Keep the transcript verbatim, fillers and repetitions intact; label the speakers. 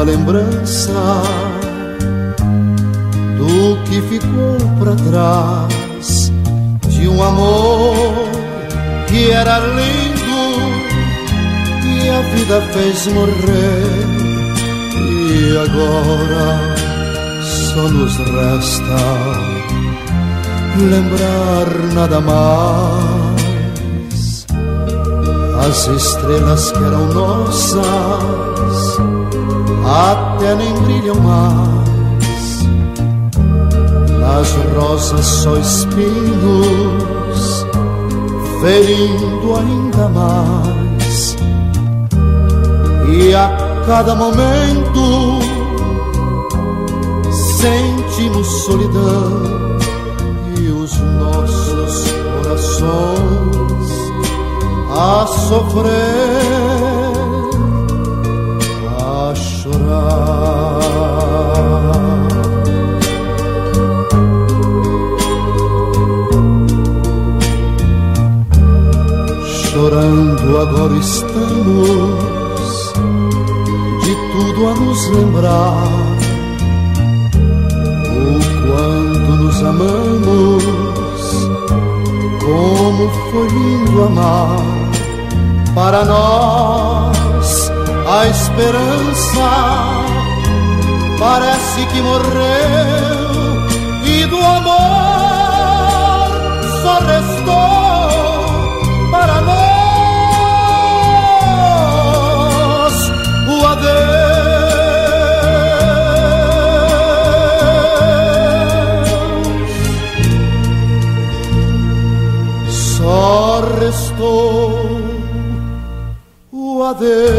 Speaker 1: lembrança do que ficou pra trás, de um amor que era lindo e a vida fez morrer. E agora só nos resta lembrar nada mais as estrelas que eram nossas, até nem brilham mais. Nas rosas só espinhos, ferindo ainda mais. E a cada momento sentimos solidão e os nossos corações a sofrer, a chorar. Chorando agora estamos, de tudo a nos lembrar, o quanto nos amamos, como foi lindo amar. Para nós a esperança parece que morreu, e do amor só restou para nós o adeus. Só restou o adeus.